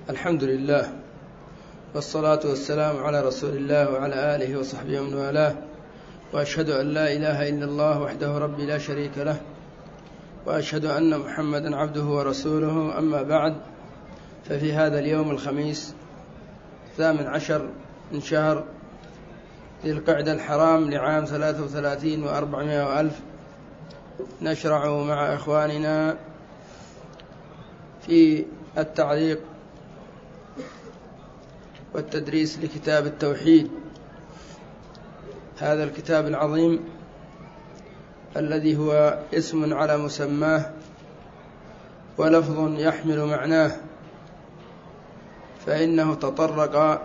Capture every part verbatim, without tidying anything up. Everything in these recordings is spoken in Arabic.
الحمد لله والصلاة والسلام على رسول الله وعلى آله وصحبه ومن والاه، وأشهد أن لا إله إلا الله وحده ربي لا شريك له، وأشهد أن محمدا عبده ورسوله. أما بعد، ففي هذا اليوم الخميس الثامن عشر من شهر ذي القعدة الحرام لعام ثلاثة وثلاثين وأربعمائة وألف نشرع مع إخواننا في التعليق والتدريس لكتاب التوحيد، هذا الكتاب العظيم الذي هو اسم على مسماه ولفظ يحمل معناه، فإنه تطرق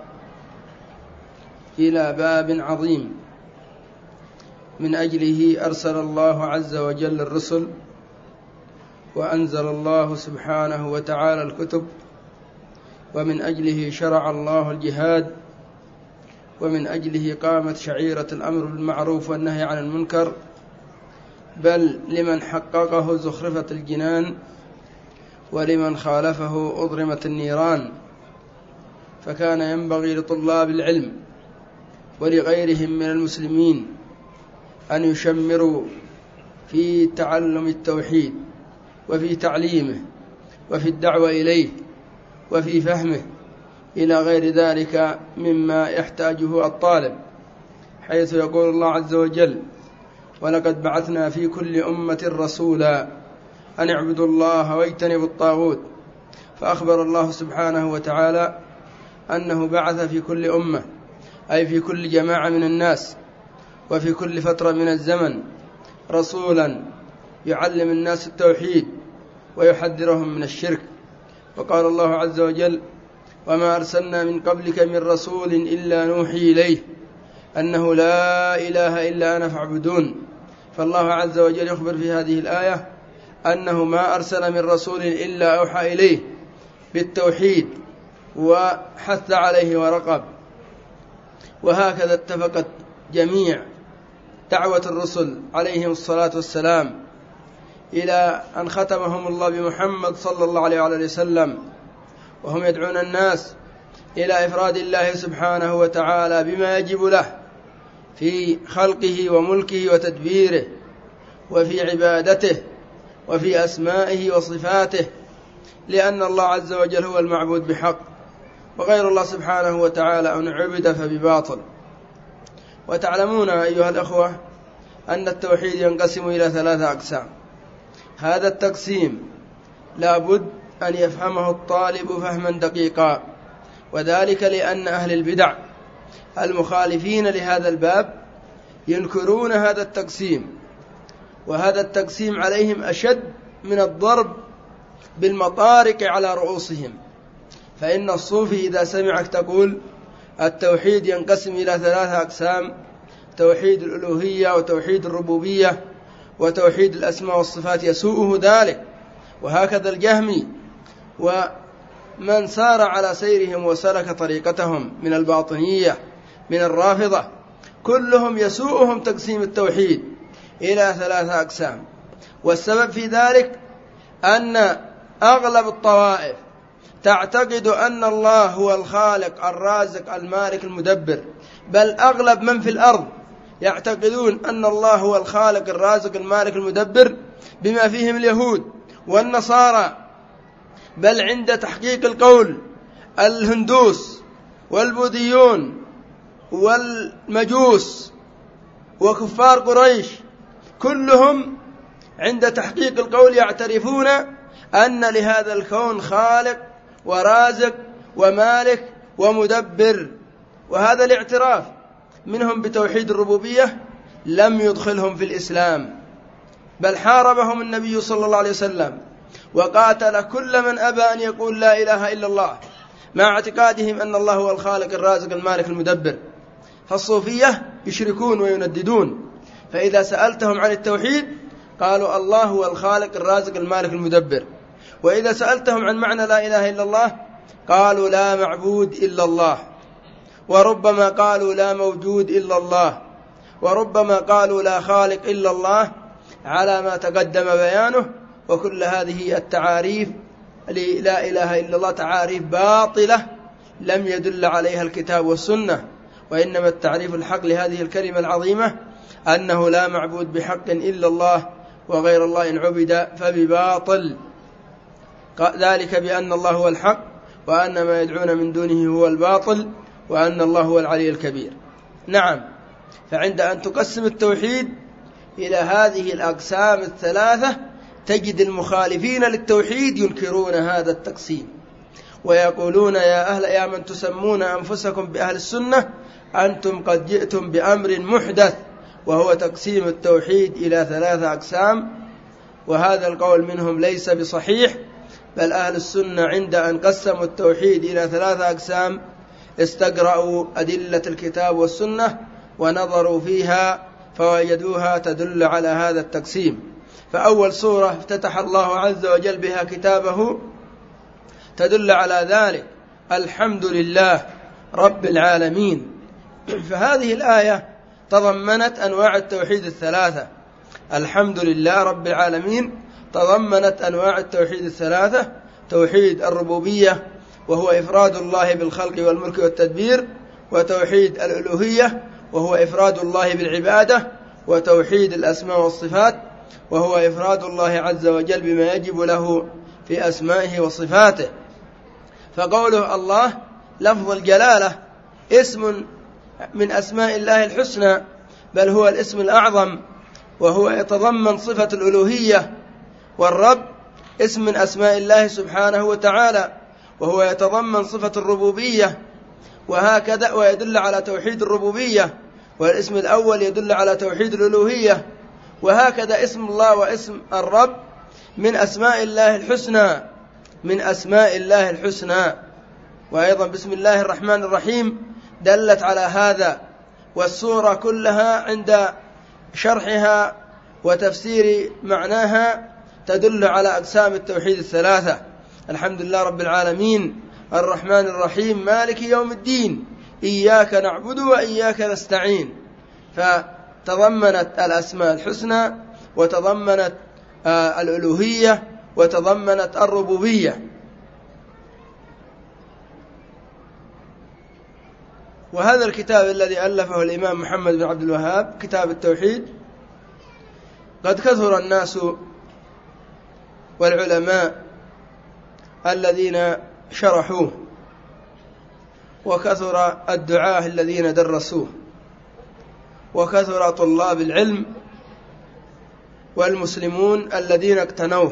إلى باب عظيم من أجله أرسل الله عز وجل الرسل، وأنزل الله سبحانه وتعالى الكتب، ومن أجله شرع الله الجهاد، ومن أجله قامت شعيرة الأمر بالمعروف والنهي عن المنكر، بل لمن حققه زخرفة الجنان، ولمن خالفه أضرمت النيران. فكان ينبغي لطلاب العلم ولغيرهم من المسلمين أن يشمروا في تعلم التوحيد وفي تعليمه وفي الدعوة إليه وفي فهمه إلى غير ذلك مما يحتاجه الطالب، حيث يقول الله عز وجل: ولقد بعثنا في كل أمة رسولا أن اعبدوا الله واجتنبوا الطاغوت. فأخبر الله سبحانه وتعالى أنه بعث في كل أمة، أي في كل جماعة من الناس وفي كل فترة من الزمن، رسولا يعلم الناس التوحيد ويحذرهم من الشرك. وقال الله عز وجل: وما أرسلنا من قبلك من رسول إلا نوحي إليه أنه لا إله إلا أنا فاعبدون. فالله عز وجل يخبر في هذه الآية أنه ما أرسل من رسول إلا أوحى إليه بالتوحيد وحث عليه ورقب. وهكذا اتفقت جميع دعوة الرسل عليهم الصلاة والسلام إلى أن ختمهم الله بمحمد صلى الله عليه وسلم، وهم يدعون الناس إلى إفراد الله سبحانه وتعالى بما يجب له في خلقه وملكه وتدبيره، وفي عبادته، وفي أسمائه وصفاته، لأن الله عز وجل هو المعبود بحق، وغير الله سبحانه وتعالى أن عبد فبباطل. وتعلمون أيها الأخوة أن التوحيد ينقسم إلى ثلاثة أقسام. هذا التقسيم لا بد أن يفهمه الطالب فهما دقيقا، وذلك لأن أهل البدع المخالفين لهذا الباب ينكرون هذا التقسيم، وهذا التقسيم عليهم أشد من الضرب بالمطارق على رؤوسهم. فإن الصوفي إذا سمعك تقول التوحيد ينقسم إلى ثلاثة أقسام: توحيد الألوهية وتوحيد الربوبية وتوحيد الأسماء والصفات، يسوءه ذلك. وهكذا الجهمي ومن سار على سيرهم وسلك طريقتهم من الباطنية من الرافضة، كلهم يسوءهم تقسيم التوحيد إلى ثلاثة أقسام. والسبب في ذلك أن أغلب الطوائف تعتقد أن الله هو الخالق الرازق المالك المدبر، بل أغلب من في الأرض يعتقدون أن الله هو الخالق الرازق المالك المدبر، بما فيهم اليهود والنصارى، بل عند تحقيق القول الهندوس والبوذيون والمجوس وكفار قريش، كلهم عند تحقيق القول يعترفون أن لهذا الكون خالق ورازق ومالك ومدبر. وهذا الاعتراف منهم بتوحيد الربوبية لم يدخلهم في الإسلام، بل حاربهم النبي صلى الله عليه وسلم وقاتل كل من أبى أن يقول لا إله إلا الله، مع اعتقادهم أن الله هو الخالق الرازق المالك المدبر. فالصوفية يشركون وينددون، فإذا سألتهم عن التوحيد قالوا الله هو الخالق الرازق المالك المدبر، وإذا سألتهم عن معنى لا إله إلا الله قالوا لا معبود إلا الله، وربما قالوا لا موجود إلا الله، وربما قالوا لا خالق إلا الله، على ما تقدم بيانه. وكل هذه التعاريف لا إله إلا الله تعاريف باطلة لم يدل عليها الكتاب والسنة، وإنما التعريف الحق لهذه الكلمة العظيمة أنه لا معبود بحق إلا الله، وغير الله إن عبد فبباطل، ذلك بأن الله هو الحق وأن ما يدعون من دونه هو الباطل وأن الله هو العلي الكبير. نعم، فعند أن تقسم التوحيد إلى هذه الأقسام الثلاثة تجد المخالفين للتوحيد ينكرون هذا التقسيم ويقولون يا أهل يا من تسمون أنفسكم بأهل السنة أنتم قد جئتم بأمر محدث، وهو تقسيم التوحيد إلى ثلاثة أقسام، وهذا القول منهم ليس بصحيح، بل أهل السنة عند أن قسموا التوحيد إلى ثلاثة أقسام استقرأوا أدلة الكتاب والسنة ونظروا فيها فوجدوها تدل على هذا التقسيم. فأول سورة افتتح الله عز وجل بها كتابه تدل على ذلك، الحمد لله رب العالمين. فهذه الآية تضمنت أنواع التوحيد الثلاثة، الحمد لله رب العالمين تضمنت أنواع التوحيد الثلاثة: توحيد الربوبية وهو إفراد الله بالخلق والملك والتدبير، وتوحيد الألوهية وهو إفراد الله بالعبادة، وتوحيد الأسماء والصفات وهو إفراد الله عز وجل بما يجب له في أسمائه وصفاته. فقوله الله لفظ الجلالة اسم من أسماء الله الحسنى، بل هو الاسم الأعظم، وهو يتضمن صفة الألوهية، والرب اسم من أسماء الله سبحانه وتعالى وهو يتضمن صفة الربوبية، وهكذا ويدل على توحيد الربوبية، والاسم الأول يدل على توحيد الألوهية، وهكذا اسم الله واسم الرب من أسماء الله الحسنى من أسماء الله الحسنى. وأيضا بسم الله الرحمن الرحيم دلت على هذا، والسورة كلها عند شرحها وتفسير معناها تدل على أقسام التوحيد الثلاثة: الحمد لله رب العالمين الرحمن الرحيم مالك يوم الدين إياك نعبد وإياك نستعين. فتضمنت الأسماء الحسنى وتضمنت الألوهية وتضمنت الربوبية. وهذا الكتاب الذي ألفه الإمام محمد بن عبد الوهاب كتاب التوحيد قد كثر الناس والعلماء الذين شرحوه، وكثر الدعاة الذين درسوه، وكثر طلاب العلم والمسلمون الذين اقتنوه،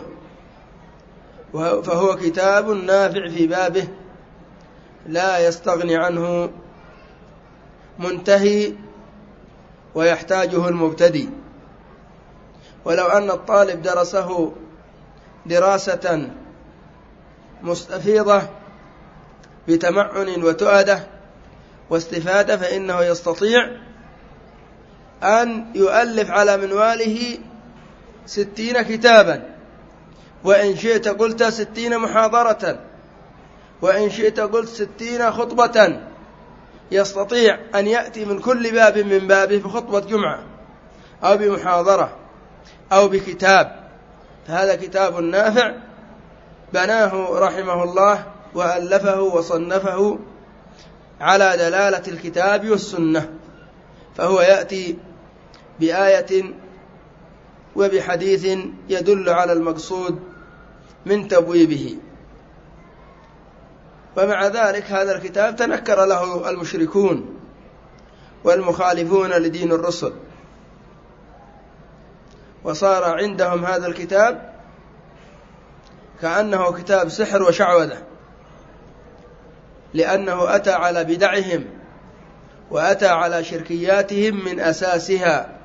فهو كتاب نافع في بابه لا يستغني عنه منتهي ويحتاجه المبتدئ. ولو أن الطالب درسه دراسة مستفيضة بتمعن وتؤدة واستفادة فإنه يستطيع أن يؤلف على منواله ستين كتابا، وإن شئت قلت ستين محاضرة، وإن شئت قلت ستين خطبة، يستطيع أن يأتي من كل باب من بابه بخطبة جمعة أو بمحاضرة أو بكتاب. فهذا كتاب نافع بناه رحمه الله وألفه وصنفه على دلالة الكتاب والسنة، فهو يأتي بآية وبحديث يدل على المقصود من تبويبه. ومع ذلك هذا الكتاب تنكر له المشركون والمخالفون لدين الرسل، وصار عندهم هذا الكتاب كأنه كتاب سحر وشعوذة، لأنه أتى على بدعهم وأتى على شركياتهم من أساسها،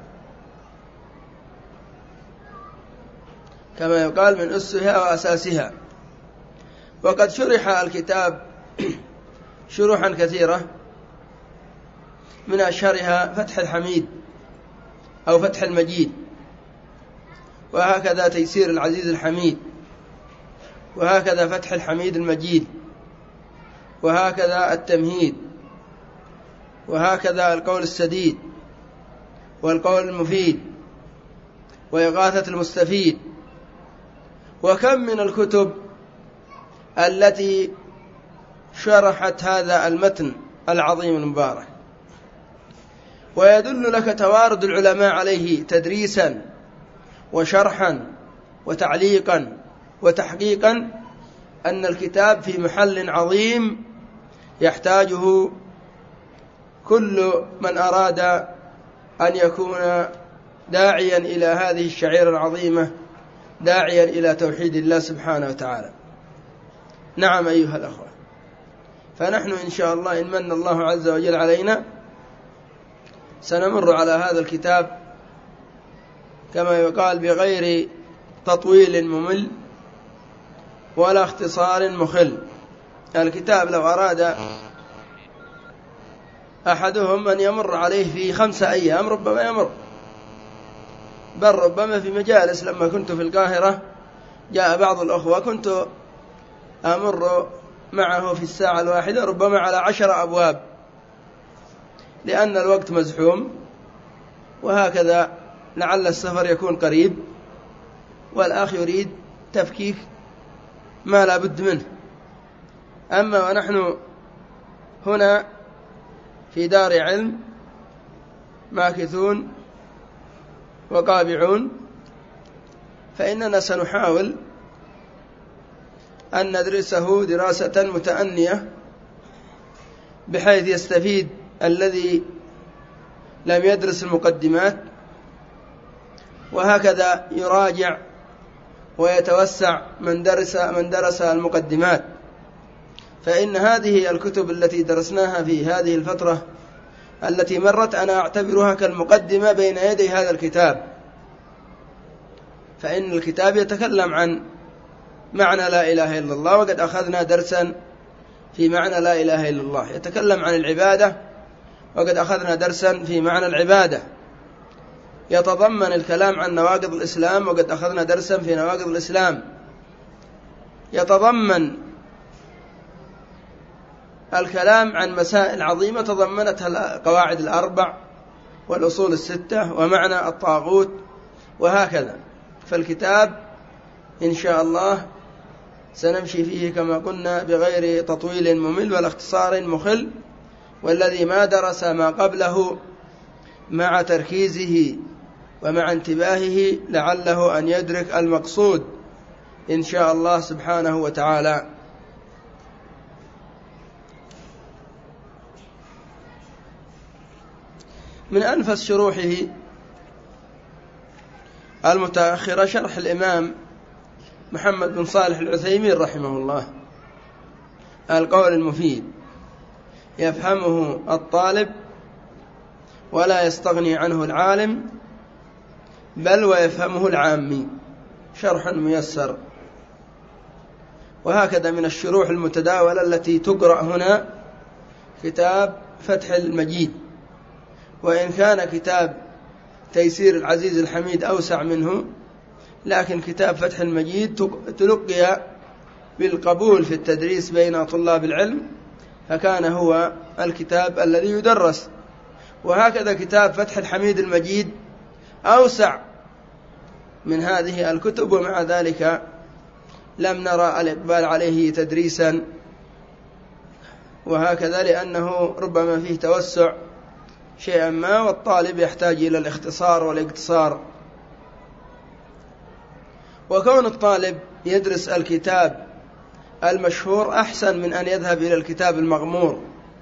كما يقال من أسها وأساسها. وقد شرح الكتاب شروحا كثيرة، من أشهرها فتح الحميد أو فتح المجيد، وهكذا تيسير العزيز الحميد، وهكذا فتح الحميد المجيد، وهكذا التمهيد، وهكذا القول السديد والقول المفيد وإغاثة المستفيد. وكم من الكتب التي شرحت هذا المتن العظيم المبارك. ويدل لك توارد العلماء عليه تدريسا وشرحا وتعليقا وتحقيقا أن الكتاب في محل عظيم يحتاجه كل من أراد أن يكون داعيا إلى هذه الشعيرة العظيمة، داعيا إلى توحيد الله سبحانه وتعالى. نعم أيها الأخوة، فنحن إن شاء الله إن من الله عز وجل علينا سنمر على هذا الكتاب كما يقال بغير تطويل ممل ولا اختصار مخل. الكتاب لو أراد أحدهم أن يمر عليه في خمسة أيام ربما يمر، بل ربما في مجالس. لما كنت في القاهرة جاء بعض الأخوة كنت أمر معه في الساعة الواحدة ربما على عشر أبواب، لأن الوقت مزحوم، وهكذا لعل السفر يكون قريب والأخ يريد تفكيك ما لا بد منه. أما ونحن هنا في دار علم ماكثون وقابعون، فإننا سنحاول أن ندرسه دراسة متأنية بحيث يستفيد الذي لم يدرس المقدمات، وهكذا يراجع ويتوسع من درس من درس المقدمات. فإن هذه الكتب التي درسناها في هذه الفترة التي مرت أنا أعتبرها كالمقدمة بين يدي هذا الكتاب، فإن الكتاب يتكلم عن معنى لا إله إلا الله، وقد أخذنا درسا في معنى لا إله إلا الله. يتكلم عن العبادة، وقد أخذنا درسا في معنى العبادة. يتضمن الكلام عن نواقض الإسلام، وقد أخذنا درسا في نواقض الإسلام. يتضمن الكلام عن مسائل عظيمة تضمنتها القواعد الأربع والأصول الستة ومعنى الطاغوت وهكذا. فالكتاب إن شاء الله سنمشي فيه كما قلنا بغير تطويل ممل ولا اختصار مخل، والذي ما درس ما قبله مع تركيزه ومع انتباهه لعله أن يدرك المقصود إن شاء الله سبحانه وتعالى. من أنفس شروحه المتأخرة شرح الإمام محمد بن صالح العثيمين رحمه الله، القول المفيد يفهمه الطالب ولا يستغني عنه العالم، بل ويفهمه العامي، شرح ميسر. وهكذا من الشروح المتداولة التي تقرأ هنا كتاب فتح المجيد، وإن كان كتاب تيسير العزيز الحميد أوسع منه، لكن كتاب فتح المجيد تلقي بالقبول في التدريس بين طلاب العلم، فكان هو الكتاب الذي يدرس. وهكذا كتاب فتح الحميد المجيد أوسع من هذه الكتب، ومع ذلك لم نرى الإقبال عليه تدريسا، وهكذا لأنه ربما فيه توسع شيئا ما، والطالب يحتاج إلى الاختصار والاقتصار. وكون الطالب يدرس الكتاب المشهور أحسن من أن يذهب إلى الكتاب المغمور.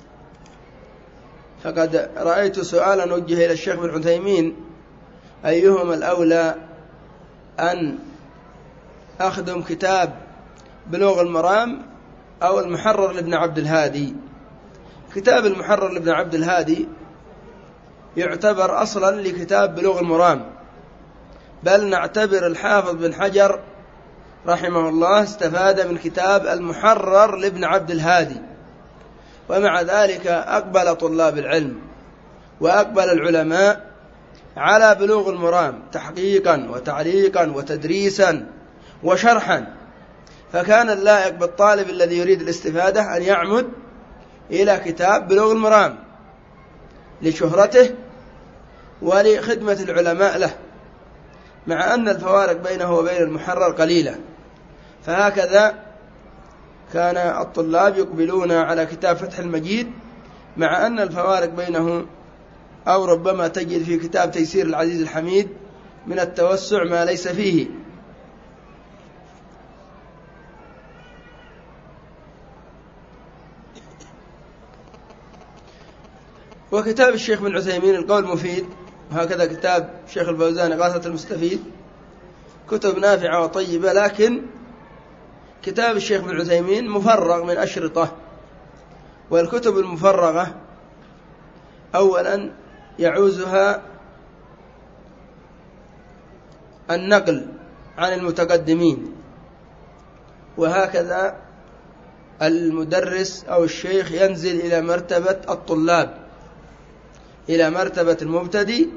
فقد رأيت سؤالا وجه إلى الشيخ بن عثيمين: أيهما الأولى أن أخدم كتاب بلوغ المرام أو المحرر لابن عبد الهادي؟ كتاب المحرر لابن عبد الهادي يعتبر أصلا لكتاب بلوغ المرام، بل نعتبر الحافظ بن حجر رحمه الله استفاد من كتاب المحرر لابن عبد الهادي. ومع ذلك أقبل طلاب العلم وأقبل العلماء على بلوغ المرام تحقيقا وتعليقا وتدريسا وشرحا، فكان اللائق بالطالب الذي يريد الاستفادة أن يعمد إلى كتاب بلوغ المرام لشهرته ولخدمة العلماء له، مع أن الفوارق بينه وبين المحرر قليلة. فهكذا كان الطلاب يقبلون على كتاب فتح المجيد، مع أن الفوارق بينه أو ربما تجد في كتاب تيسير العزيز الحميد من التوسع ما ليس فيه. وكتاب الشيخ بن عثيمين القول المفيد، وهكذا كتاب الشيخ الفوزان إغاثة المستفيد، كتب نافعة وطيبة، لكن كتاب الشيخ بن عثيمين مفرغ من أشرطة. والكتب المفرغة أولا يعوزها النقل عن المتقدمين، وهكذا المدرس أو الشيخ ينزل إلى مرتبة الطلاب، إلى مرتبة المبتدئ،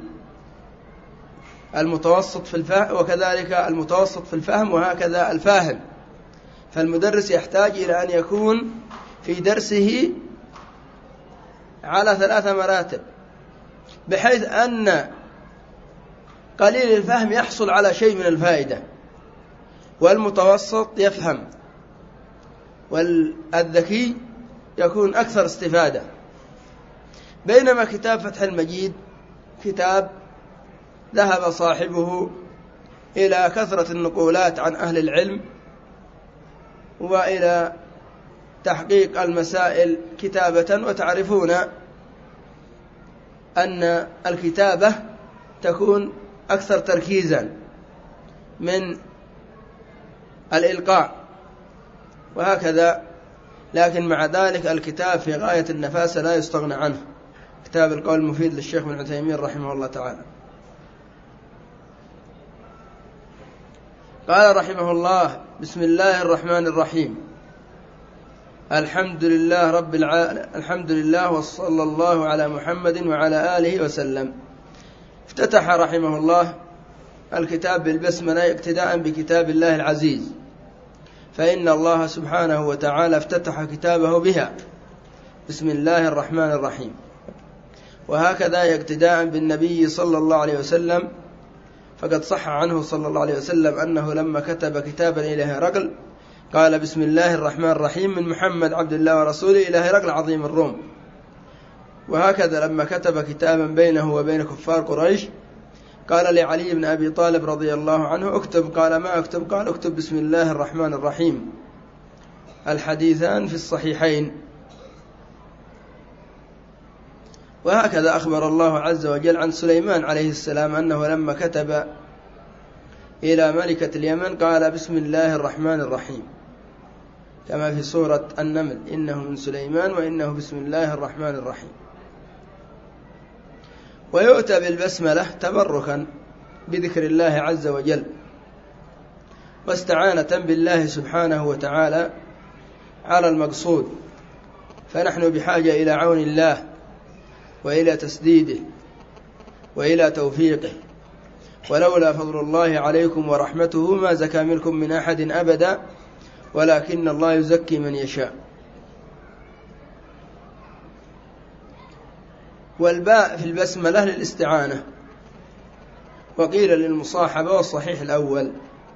المتوسط في الفهم، وكذلك المتوسط في الفهم، وهكذا الفاهم. فالمدرس يحتاج إلى أن يكون في درسه على ثلاث مراتب، بحيث أن قليل الفهم يحصل على شيء من الفائدة، والمتوسط يفهم، والذكي يكون أكثر استفادة. بينما كتاب فتح المجيد كتاب ذهب صاحبه إلى كثرة النقولات عن أهل العلم وإلى تحقيق المسائل كتابة، وتعرفون أن الكتابة تكون أكثر تركيزا من الإلقاء، وهكذا. لكن مع ذلك الكتاب في غاية النفاسة لا يستغنى عنه، كتاب القول المفيد للشيخ بن عثيمين رحمه الله تعالى. قال رحمه الله: بسم الله الرحمن الرحيم، الحمد لله رب العالمين، الحمد لله وصلى الله على محمد وعلى آله وسلم. افتتح رحمه الله الكتاب بالبسملة اقتداء بكتاب الله العزيز، فإن الله سبحانه وتعالى افتتح كتابه بها، بسم الله الرحمن الرحيم. وهكذا اقتداء بالنبي صلى الله عليه وسلم، فقد صح عنه صلى الله عليه وسلم أنه لما كتب كتابا إلى هرقل قال: بسم الله الرحمن الرحيم، من محمد عبد الله ورسوله إلى هرقل عظيم الروم. وهكذا لما كتب كتابا بينه وبين كفار قريش قال لعلي بن أبي طالب رضي الله عنه: اكتب. قال: ما اكتب؟ قال: اكتب بسم الله الرحمن الرحيم. الحديثان في الصحيحين. وهكذا أخبر الله عز وجل عن سليمان عليه السلام أنه لما كتب إلى ملكة اليمن قال: بسم الله الرحمن الرحيم، كما في سورة النمل: إنه من سليمان وإنه بسم الله الرحمن الرحيم. ويؤتى بالبسملة تبركا بذكر الله عز وجل، واستعانة بالله سبحانه وتعالى على المقصود، فنحن بحاجة إلى عون الله وإلى تسديده وإلى توفيقه، ولولا فضل الله عليكم ورحمته ما زكى منكم من أحد أبدا ولكن الله يزكي من يشاء. والباء في البسملة للاستعانة، وقيل للمصاحبة، والصحيح الأول.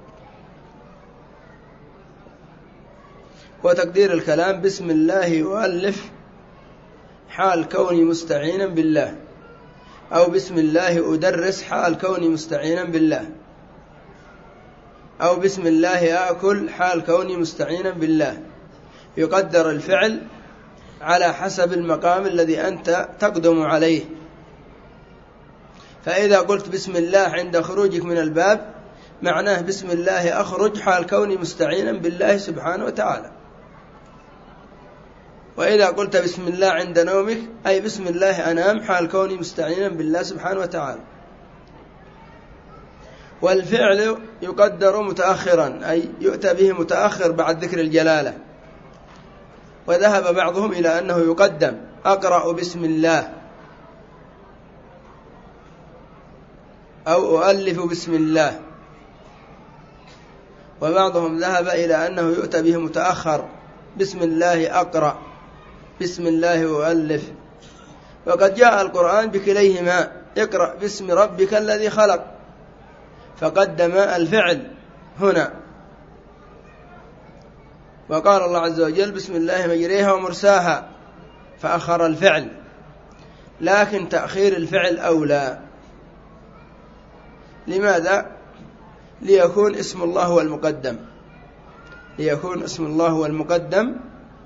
وتقدير الكلام: بسم الله يؤلف حال كوني مستعينا بالله، أو بسم الله أدرس حال كوني مستعينا بالله، أو بسم الله آكل حال كوني مستعينا بالله. يقدر الفعل على حسب المقام الذي أنت تقدم عليه. فإذا قلت بسم الله عند خروجك من الباب معناه بسم الله أخرج حال كوني مستعينا بالله سبحانه وتعالى. وإذا قلت بسم الله عند نومك أي بسم الله أنام حال كوني مستعينا بالله سبحانه وتعالى. والفعل يقدر متأخرا، أي يؤتى به متأخر بعد ذكر الجلالة. وذهب بعضهم إلى أنه يقدم: أقرأ بسم الله، أو أؤلف بسم الله. وبعضهم ذهب إلى أنه يؤتى به متأخر: بسم الله أقرأ، بسم الله أؤلف. وقد جاء القرآن بكليهما: اقرأ باسم ربك الذي خلق، فقدم الفعل هنا. وقال الله عز وجل بسم الله مجريها ومرساها فأخر الفعل، لكن تأخير الفعل أولى. لماذا؟ ليكون اسم الله هو المقدم، ليكون اسم الله هو المقدم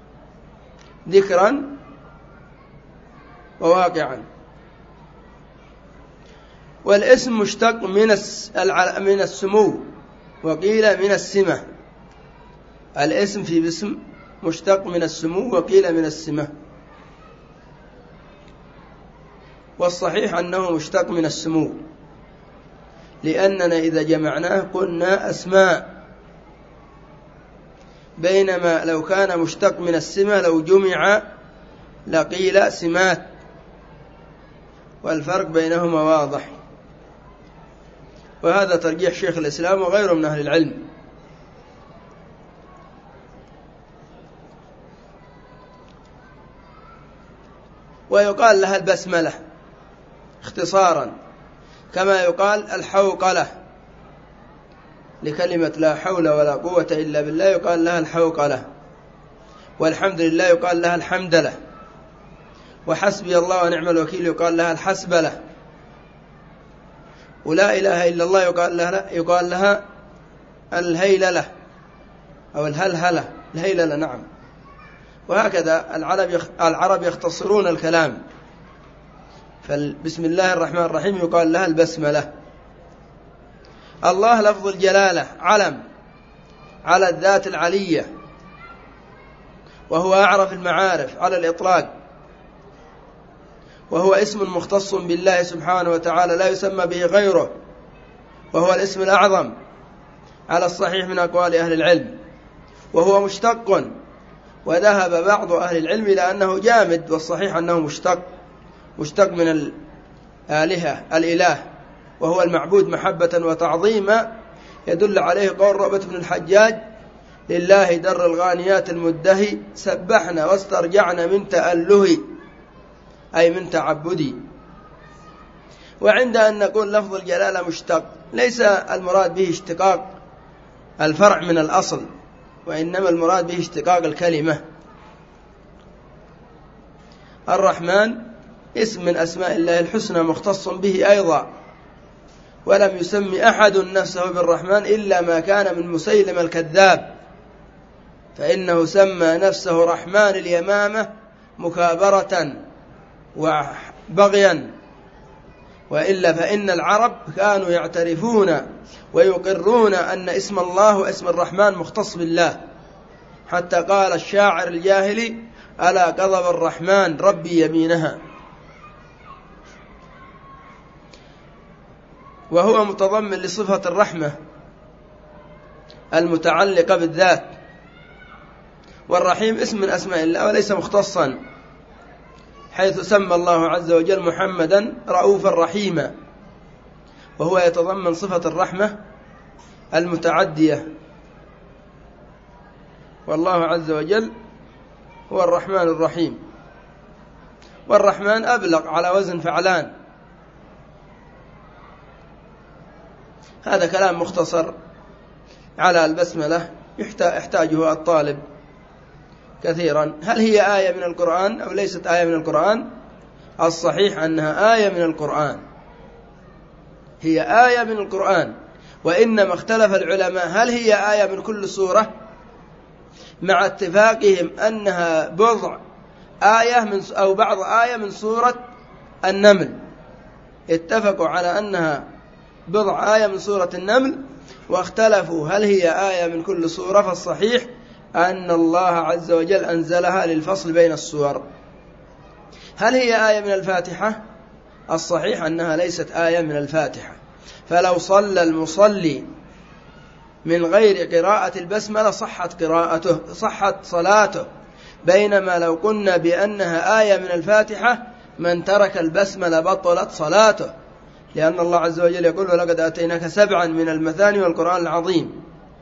ذكرا وواقعا. والاسم مشتق من من السمو، وقيل من السمة. الاسم في باسم مشتق من السمو وقيل من السمة، والصحيح أنه مشتق من السمو، لأننا إذا جمعناه قلنا أسماء، بينما لو كان مشتق من السمة لو جمع لقيل سمات، والفرق بينهما واضح. وهذا ترجيح شيخ الإسلام وغيره من أهل العلم. ويقال لها البسملة اختصارا، كما يقال الحوقلة لكلمة لا حول ولا قوة إلا بالله، يقال لها الحوقلة. والحمد لله يقال لها الحمدلة. وحسبي الله ونعم الوكيل يقال لها الحسبلة. ولا إله إلا الله يقال لها, يقال لها الهيللة أو الهلهلة، الهيللة نعم. وهكذا العرب العرب يختصرون الكلام، فبسم الله الرحمن الرحيم يقال لها البسملة. الله لفظ الجلالة علم على الذات العلية، وهو أعرف المعارف على الإطلاق، وهو اسم مختص بالله سبحانه وتعالى لا يسمى به غيره، وهو الاسم الأعظم على الصحيح من أقوال أهل العلم. وهو مشتق، وذهب بعض أهل العلم إلى أنه جامد، والصحيح أنه مشتق مشتق من الآلهة الإله، وهو المعبود محبة وتعظيما، يدل عليه قول رؤبة بن الحجاج لله در الغانيات المدهي سبحنا واسترجعنا من تأله، أي من تعبدي. وعند أن نقول لفظ الجلالة مشتق ليس المراد به اشتقاق الفرع من الأصل، وإنما المراد به اشتقاق الكلمة. الرحمن اسم من أسماء الله الحسنى مختص به أيضا، ولم يسمي أحد نفسه بالرحمن إلا ما كان من مسيلم الكذاب، فإنه سمى نفسه رحمن اليمامة مكابرة وبغيا، وإلا فإن العرب كانوا يعترفون ويقرون أن اسم الله واسم الرحمن مختص بالله، حتى قال الشاعر الجاهلي ألا قضب الرحمن ربي يمينها. وهو متضمن لصفة الرحمة المتعلقة بالذات. والرحيم اسم من أسماء الله وليس مختصا، حيث سمى الله عز وجل محمدا رؤوفا رحيما، وهو يتضمن صفة الرحمة المتعدية. والله عز وجل هو الرحمن الرحيم. والرحمن أبلغ على وزن فعلان. هذا كلام مختصر على البسملة يحتاجه الطالب كثيرا. هل هي آية من القرآن أو ليست آية من القرآن؟ الصحيح أنها آية من القرآن، هي آية من القرآن. وإنما اختلف العلماء هل هي آية من كل سورة، مع اتفاقهم أنها بضع آية من أو بعض آية من سورة النمل. اتفقوا على أنها بضع آية من سورة النمل، واختلفوا هل هي آية من كل سورة. فالصحيح أن الله عز وجل أنزلها للفصل بين السور. هل هي آية من الفاتحة؟ الصحيح أنها ليست آية من الفاتحة، فلو صلى المصلي من غير قراءة البسملة صحت قراءته صحت صلاته، بينما لو قلنا بأنها آية من الفاتحة من ترك البسملة بطلت صلاته، لأن الله عز وجل يقول ولقد آتيناك سبعا من المثاني والقرآن العظيم.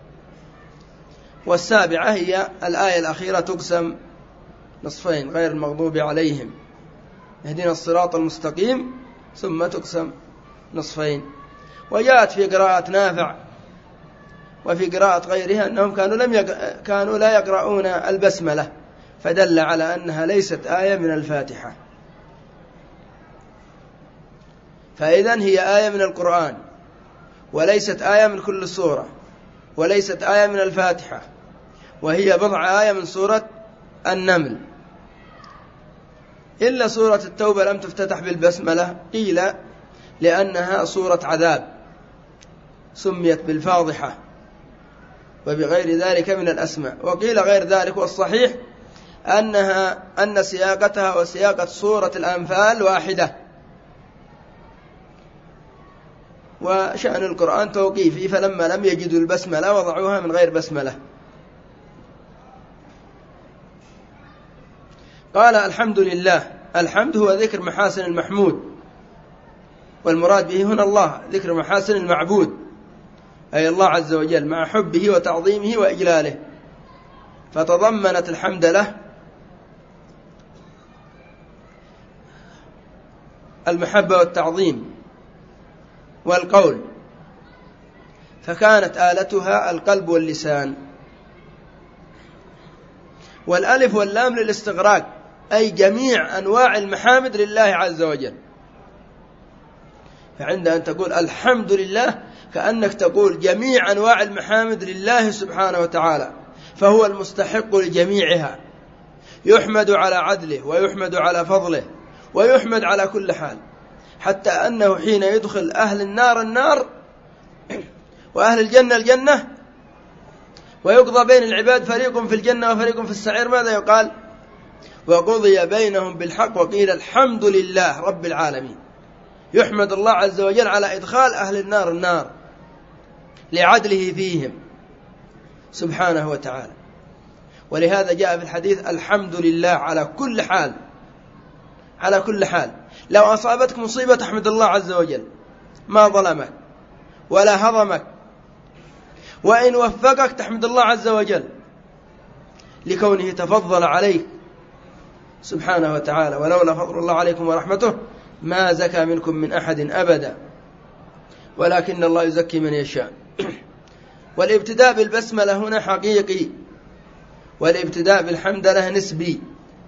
والسابعة هي الآية الأخيرة تقسم نصفين غير المغضوب عليهم اهدنا الصراط المستقيم، ثم تقسم نصفين. وجاءت في قراءة نافع وفي قراءة غيرها أنهم كانوا, لم يق... كانوا لا يقرؤون البسملة، فدل على أنها ليست آية من الفاتحة. فإذن هي آية من القرآن، وليست آية من كل سورة، وليست آية من الفاتحة، وهي بضع آية من سورة النمل. إلا سورة التوبة لم تفتتح بالبسملة، قيل لأنها سورة عذاب سميت بالفاضحة وبغير ذلك من الأسماء، وقيل غير ذلك. والصحيح أنها أن سياقتها وسياقة سورة الأنفال واحدة، وشأن القرآن توقيفي، فلما لم يجدوا البسملة وضعوها من غير بسملة. قال الحمد لله. الحمد هو ذكر محاسن المحمود، والمراد به هنا الله، ذكر محاسن المعبود أي الله عز وجل، مع حبه وتعظيمه وإجلاله، فتضمنت الحمد له المحبة والتعظيم والقول، فكانت آلتها القلب واللسان. والألف واللام للاستغراق، أي جميع أنواع المحامد لله عز وجل. فعند أن تقول الحمد لله كأنك تقول جميع أنواع المحامد لله سبحانه وتعالى، فهو المستحق لجميعها، يحمد على عدله ويحمد على فضله ويحمد على كل حال، حتى أنه حين يدخل أهل النار النار وأهل الجنة الجنة ويقضى بين العباد فريق في الجنة وفريق في السعير، ماذا يقال؟ وقضي بينهم بالحق وقيل الحمد لله رب العالمين. يحمد الله عز وجل على إدخال أهل النار النار لعدله فيهم سبحانه وتعالى. ولهذا جاء في الحديث الحمد لله على كل حال، على كل حال. لو أصابتك مصيبة تحمد الله عز وجل، ما ظلمك ولا هضمك، وإن وفقك تحمد الله عز وجل لكونه تفضل عليك سبحانه وتعالى. ولولا فضل الله عليكم ورحمته ما زكى منكم من أحد أبدا، ولكن الله يزكي من يشاء. والابتداء بالبسملة هنا حقيقي، والابتداء بالحمد له نسبي،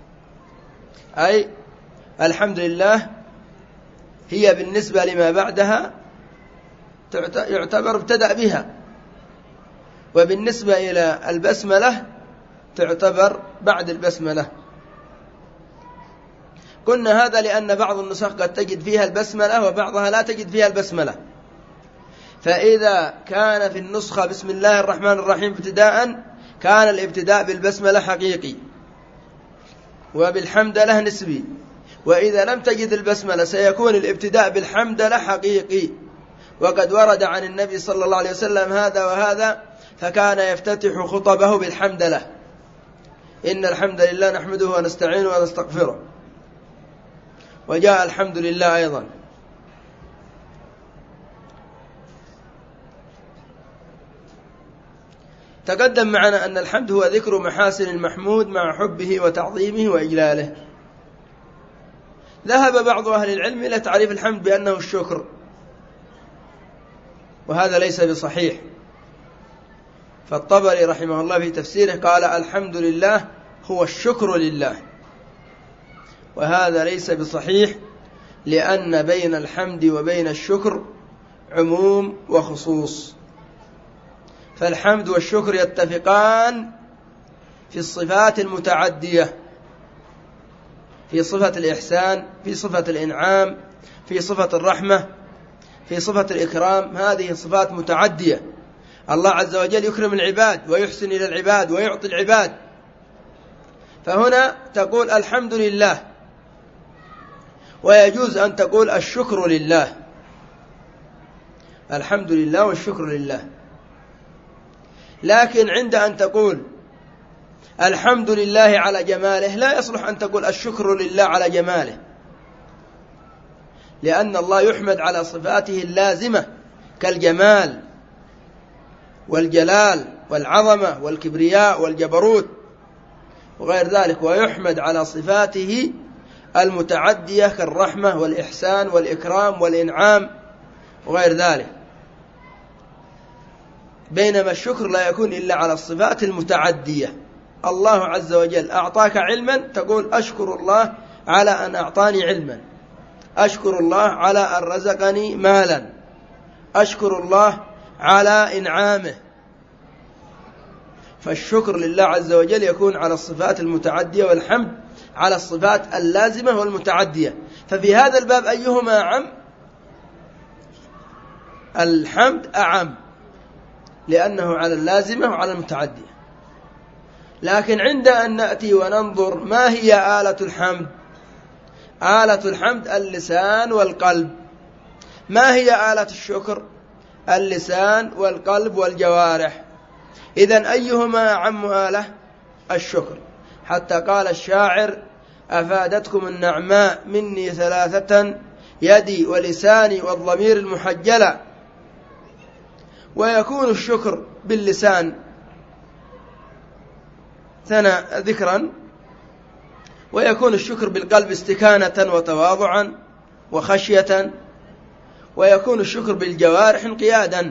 أي الحمد لله هي بالنسبة لما بعدها يعتبر ابتدأ بها، وبالنسبة إلى البسملة تعتبر بعد البسملة. قلنا هذا لأن بعض النسخ قد تجد فيها البسملة وبعضها لا تجد فيها البسملة، فإذا كان في النسخة بسم الله الرحمن الرحيم ابتداء كان الابتداء بالبسملة حقيقي وبالحمد له نسبي، وإذا لم تجد البسملة سيكون الابتداء بالحمد له حقيقي. وقد ورد عن النبي صلى الله عليه وسلم هذا وهذا، فكان يفتتح خطبه بالحمد له، إن الحمد لله نحمده ونستعينه ونستغفره. وجاء الحمد لله أيضا. تقدم معنا أن الحمد هو ذكر محاسن المحمود مع حبه وتعظيمه وإجلاله. ذهب بعض أهل العلم إلى تعريف الحمد بأنه الشكر، وهذا ليس بصحيح. فالطبري رحمه الله في تفسيره قال الحمد لله هو الشكر لله، وهذا ليس بصحيح، لأن بين الحمد وبين الشكر عموم وخصوص. فالحمد والشكر يتفقان في الصفات المتعدية، في صفة الإحسان، في صفة الإنعام، في صفة الرحمة، في صفة الإكرام. هذه صفات متعدية. الله عز وجل يكرم العباد ويحسن إلى العباد ويعطي العباد، فهنا تقول الحمد لله، ويجوز أن تقول الشكر لله. الحمد لله والشكر لله. لكن عند أن تقول الحمد لله على جماله لا يصلح أن تقول الشكر لله على جماله، لأن الله يحمد على صفاته اللازمة كالجمال والجلال والعظمة والكبرياء والجبروت وغير ذلك، ويحمد على صفاته المتعدية كالرحمة والإحسان والإكرام والإنعام وغير ذلك. بينما الشكر لا يكون إلا على الصفات المتعدية. الله عز وجل أعطاك علما تقول أشكر الله على أن أعطاني علما، أشكر الله على أن رزقني مالا، أشكر الله على إنعامه. فالشكر لله عز وجل يكون على الصفات المتعدية، والحمد على الصفات اللازمة والمتعدية. ففي هذا الباب أيهما أعم؟ الحمد أعم، لأنه على اللازمة وعلى المتعدية. لكن عند أن نأتي وننظر ما هي آلة الحمد، آلة الحمد اللسان والقلب. ما هي آلة الشكر؟ اللسان والقلب والجوارح. إذن أيهما أعم آلة؟ الشكر. حتى قال الشاعر: أفادتكم النعماء مني ثلاثة، يدي ولساني والضمير المحجلة. ويكون الشكر باللسان ثناء ذكرا، ويكون الشكر بالقلب استكانة وتواضعا وخشية، ويكون الشكر بالجوارح انقيادا.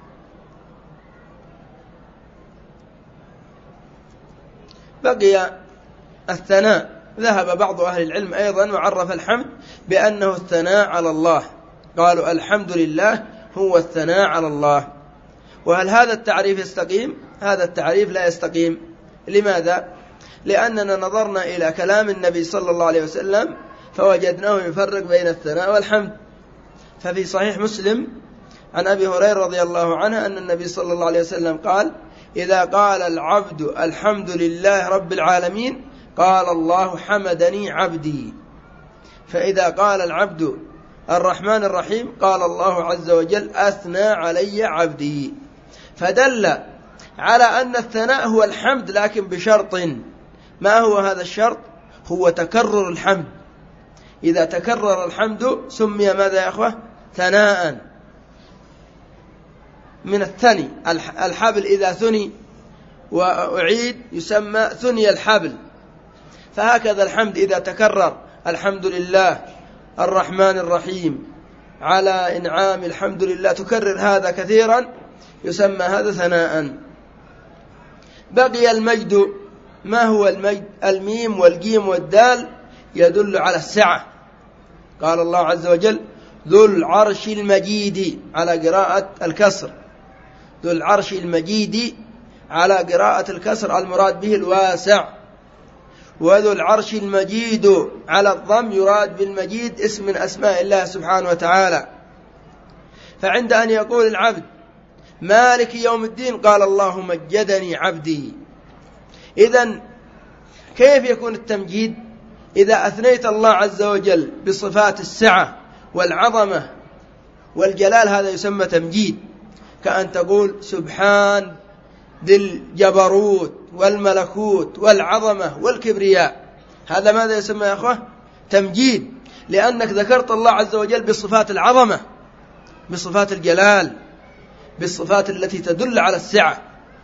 بقي الثناء. ذهب بعض أهل العلم أيضا وعرف الحمد بأنه الثناء على الله، قالوا الحمد لله هو الثناء على الله. وهل هذا التعريف يستقيم؟ هذا التعريف لا يستقيم. لماذا؟ لأننا نظرنا إلى كلام النبي صلى الله عليه وسلم فوجدناه يفرق بين الثناء والحمد. ففي صحيح مسلم عن أبي هريرة رضي الله عنه أن النبي صلى الله عليه وسلم قال: إذا قال العبد الحمد لله رب العالمين قال الله حمدني عبدي. فإذا قال العبد الرحمن الرحيم قال الله عز وجل أثنى علي عبدي. فدل على أن الثناء هو الحمد، لكن بشرط. ما هو هذا الشرط؟ هو تكرر الحمد. إذا تكرر الحمد سمي ماذا يا أخوة؟ ثناء. من الثني، الحبل إذا ثني وأعيد يسمى ثني الحبل. فهكذا الحمد إذا تكرر: الحمد لله الرحمن الرحيم على إنعام، الحمد لله، تكرر هذا كثيرا يسمى هذا ثناء. بقي المجد. ما هو المجد؟ الميم والجيم والدال يدل على السعة. قال الله عز وجل: ذو العرش المجيد على قراءة الكسر، ذو العرش المجيد على قراءة الكسر، المراد به الواسع. وذو العرش المجيد على الضم، يراد بالمجيد اسم من أسماء الله سبحانه وتعالى. فعند أن يقول العبد مالك يوم الدين قال الله مجدني عبدي. إذن كيف يكون التمجيد؟ إذا أثنيت الله عز وجل بصفات السعة والعظمة والجلال هذا يسمى تمجيد، كأن تقول سبحان ذي الجبروت والملكوت والعظمة والكبرياء. هذا ماذا يسمى يا أخوة؟ تمجيد، لأنك ذكرت الله عز وجل بصفات العظمة، بصفات الجلال، بالصفات التي تدل على السعة.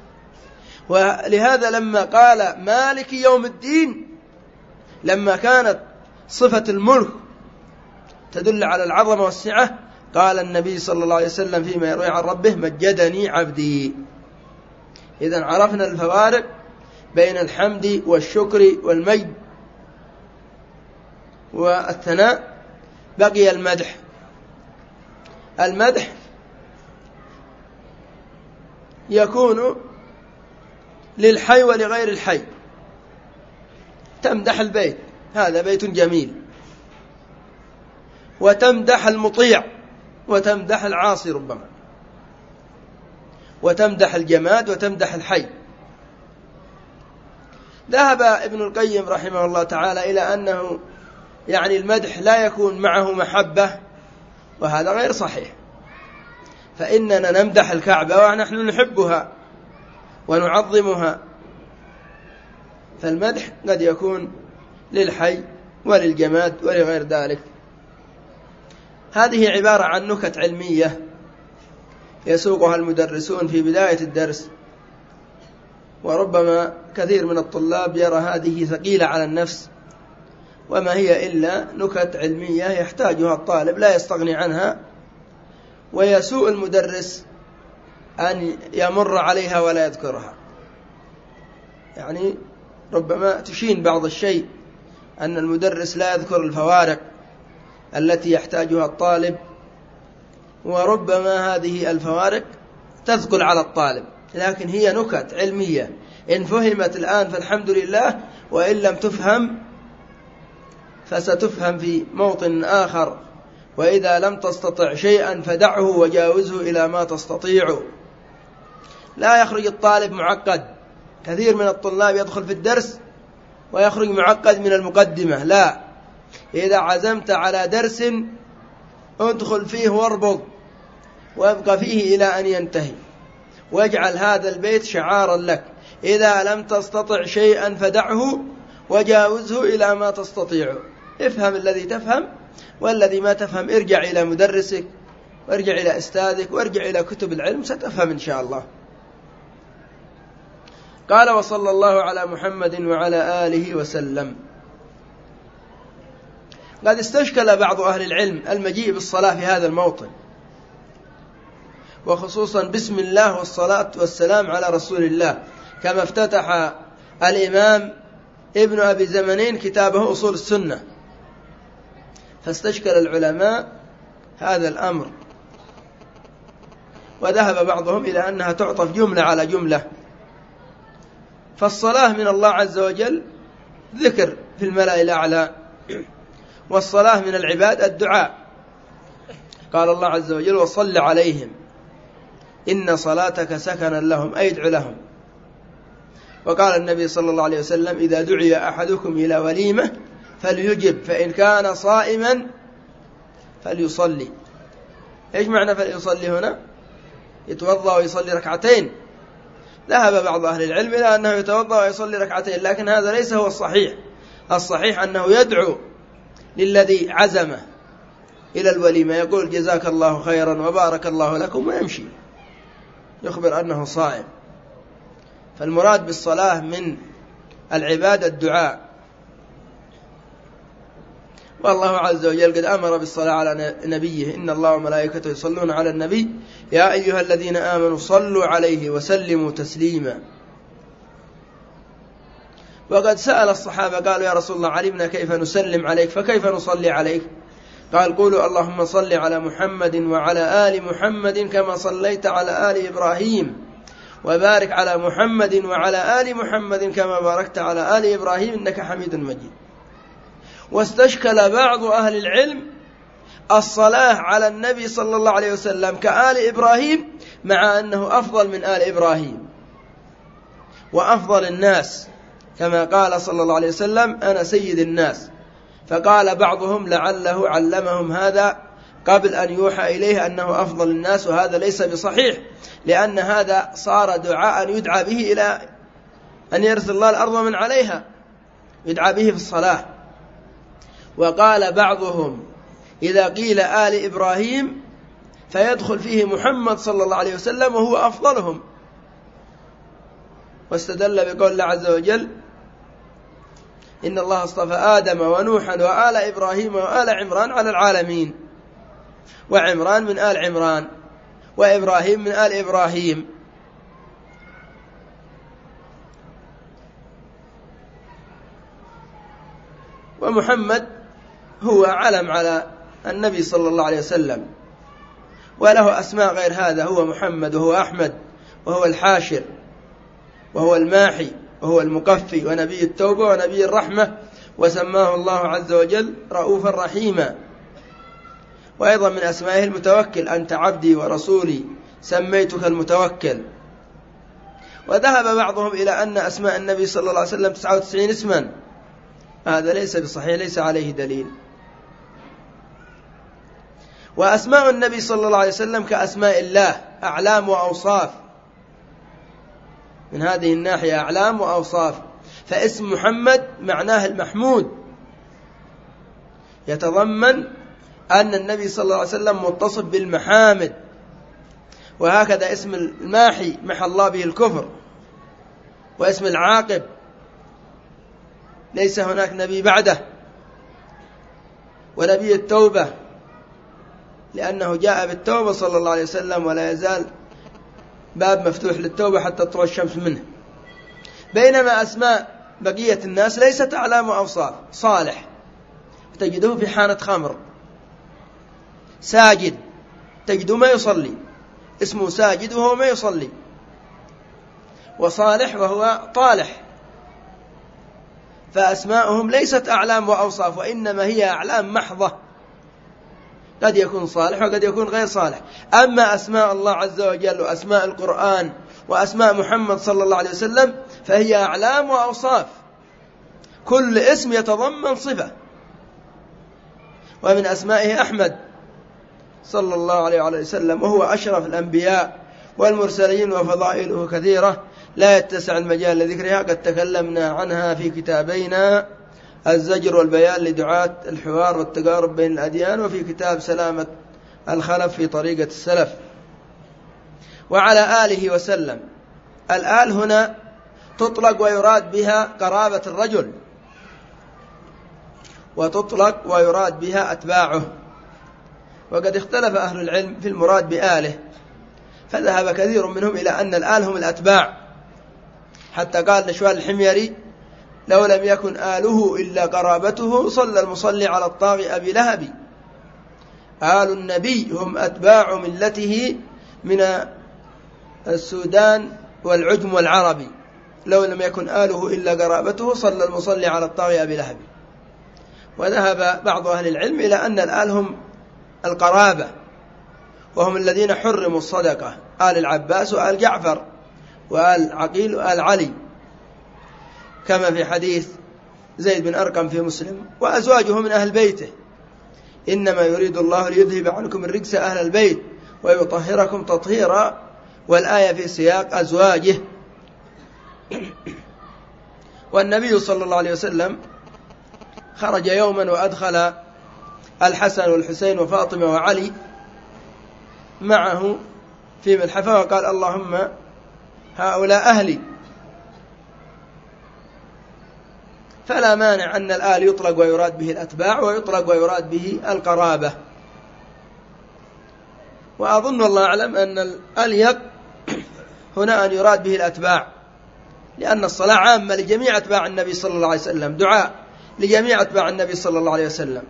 ولهذا لما قال مالك يوم الدين، لما كانت صفة الملك تدل على العظمة والسعة، قال النبي صلى الله عليه وسلم فيما يروي عن ربه مجدني عبدي. إذن عرفنا الفوارق بين الحمد والشكر والمجد والثناء. بقي المدح. المدح يكون للحي ولغير الحي. تمدح البيت، هذا بيت جميل، وتمدح المطيع، وتمدح العاصي ربما، وتمدح الجماد، وتمدح الحي. ذهب ابن القيم رحمه الله تعالى إلى أنه يعني المدح لا يكون معه محبة، وهذا غير صحيح. فإننا نمدح الكعبة ونحن نحبها ونعظمها. فالمدح قد يكون للحي وللجماد ولغير ذلك. هذه عبارة عن نكت علمية يسوقها المدرسون في بداية الدرس، وربما كثير من الطلاب يرى هذه ثقيلة على النفس، وما هي إلا نكت علمية يحتاجها الطالب لا يستغني عنها. ويسوء المدرس أن يمر عليها ولا يذكرها. يعني ربما تشين بعض الشيء أن المدرس لا يذكر الفوارق التي يحتاجها الطالب، وربما هذه الفوارق تثقل على الطالب، لكن هي نكت علمية إن فهمت الآن فالحمد لله، وإن لم تفهم فستفهم في موطن آخر. وإذا لم تستطع شيئا فدعه وجاوزه إلى ما تستطيع. لا يخرج الطالب معقد. كثير من الطلاب يدخل في الدرس ويخرج معقد من المقدمة. لا، إذا عزمت على درس ادخل فيه واربط وابقى فيه إلى أن ينتهي، واجعل هذا البيت شعارا لك: إذا لم تستطع شيئا فدعه وجاوزه إلى ما تستطيع. افهم الذي تفهم، والذي ما تفهم ارجع إلى مدرسك وارجع إلى أستاذك وارجع إلى كتب العلم، ستفهم إن شاء الله. قال: وصلى الله على محمد وعلى آله وسلم. قد استشكل بعض أهل العلم المجيء بالصلاة في هذا الموطن، وخصوصا بسم الله والصلاة والسلام على رسول الله، كما افتتح الإمام ابن أبي زمنين كتابه أصول السنة. فاستشكل العلماء هذا الأمر، وذهب بعضهم إلى أنها تعطف جملة على جملة. فالصلاة من الله عز وجل ذكر في الملأ الأعلى، والصلاة من العباد الدعاء. قال الله عز وجل: وصل عليهم إن صلاتك سكنا لهم، أي ادع لهم. وقال النبي صلى الله عليه وسلم: إذا دعي أحدكم إلى وليمة فليجب، فإن كان صائما فليصلي. إيش معنى فليصلي هنا؟ يتوضأ ويصلي ركعتين. ذهب بعض أهل العلم إلى أنه يتوضأ ويصلي ركعتين، لكن هذا ليس هو الصحيح. الصحيح أنه يدعو للذي عزم إلى الوليمة، يقول: جزاك الله خيرا وبارك الله لكم، ويمشي يخبر أنه صائم. فالمراد بالصلاة من العبادة الدعاء. والله عز وجل قد أمر بالصلاة على نبيه: إن الله وملائكته يصلون على النبي يا أيها الذين آمنوا صلوا عليه وسلموا تسليما. وقد سأل الصحابة قالوا: يا رسول الله، علمنا كيف نسلم عليك، فكيف نصلي عليك؟ قال: قولوا اللهم صل على محمد وعلى آل محمد كما صليت على آل إبراهيم، وبارك على محمد وعلى آل محمد كما باركت على آل إبراهيم إنك حميد مجيد. واستشكل بعض أهل العلم الصلاة على النبي صلى الله عليه وسلم كآل إبراهيم، مع أنه أفضل من آل إبراهيم وأفضل الناس، كما قال صلى الله عليه وسلم: أنا سيد الناس. فقال بعضهم: لعله علمهم هذا قبل أن يوحى إليه أنه أفضل الناس، وهذا ليس بصحيح، لأن هذا صار دعاء يدعى به إلى أن يرث الله الأرض من عليها، يدعى به في الصلاة. وقال بعضهم: إذا قيل آل إبراهيم فيدخل فيه محمد صلى الله عليه وسلم وهو أفضلهم. واستدل بقول الله عز وجل: إن الله اصطفى آدم ونوحا وآل إبراهيم وآل عمران على العالمين. وعمران من آل عمران، وإبراهيم من آل إبراهيم. ومحمد هو علم على النبي صلى الله عليه وسلم، وله أسماء غير هذا. هو محمد، وهو أحمد، وهو الحاشر، وهو الماحي، وهو المقفي، ونبي التوبة، ونبي الرحمة، وسماه الله عز وجل رؤوفا رحيما. وأيضا من أسمائه المتوكل: أنت عبدي ورسولي سميتك المتوكل. وذهب بعضهم إلى أن أسماء النبي صلى الله عليه وسلم تسعة وتسعين اسما. هذا ليس بصحيح، ليس عليه دليل. وأسماء النبي صلى الله عليه وسلم كأسماء الله، أعلام وأوصاف. من هذه الناحية أعلام وأوصاف. فاسم محمد معناه المحمود، يتضمن أن النبي صلى الله عليه وسلم متصف بالمحامد. وهكذا اسم الماحي محى الله به الكفر. واسم العاقب ليس هناك نبي بعده. ونبي التوبة لأنه جاء بالتوبة صلى الله عليه وسلم، ولا يزال باب مفتوح للتوبة حتى تطلع الشمس منه. بينما أسماء بقية الناس ليست أعلام وأوصاف. صالح تجده في حانة خمر، ساجد تجده ما يصلي، اسمه ساجد وهو ما يصلي، وصالح وهو طالح. فأسماؤهم ليست أعلام وأوصاف، وإنما هي أعلام محضة، قد يكون صالح وقد يكون غير صالح. أما أسماء الله عز وجل وأسماء القرآن وأسماء محمد صلى الله عليه وسلم فهي أعلام وأوصاف، كل اسم يتضمن صفة. ومن أسمائه أحمد صلى الله عليه وسلم، وهو أشرف الأنبياء والمرسلين، وفضائله كثيرة لا يتسع المجال لذكرها، قد تكلمنا عنها في كتابينا الزجر والبيان لدعاة الحوار والتقارب بين الأديان، وفي كتاب سلامة الخلف في طريقة السلف. وعلى آله وسلم. الآل هنا تطلق ويراد بها قرابة الرجل، وتطلق ويراد بها أتباعه، وقد اختلف أهل العلم في المراد بآله، فذهب كثير منهم إلى أن الآل هم الأتباع، حتى قال نشوان الحميري: لو لم يكن آله إلا قرابته صلى المصلي على الطاغي أبي لهب. آل النبي هم أتباع ملته من السودان والعجم والعربي، لو لم يكن آله إلا قرابته صلى المصلي على الطاغي أبي لهب. وذهب بعض أهل العلم إلى أن الآل هم القرابة، وهم الذين حرموا الصدقة: آل العباس وآل جعفر وآل عقيل وآل علي، كما في حديث زيد بن أرقم في مسلم. وأزواجه من أهل بيته: إنما يريد الله ليذهب عنكم الرجس أهل البيت ويطهركم تطهيرا، والآية في سياق أزواجه. والنبي صلى الله عليه وسلم خرج يوما وأدخل الحسن والحسين وفاطمة وعلي معه في ملحفة، وقال: اللهم هؤلاء أهلي. فلا مانع أن الآل يطلق ويراد به الأتباع، ويطلق ويراد به القرابة. وأظن الله أعلم أن الأليق هنا أن يراد به الأتباع، لأن الصلاة عامة لجميع أتباع النبي صلى الله عليه وسلم، دعاء لجميع أتباع النبي صلى الله عليه وسلم.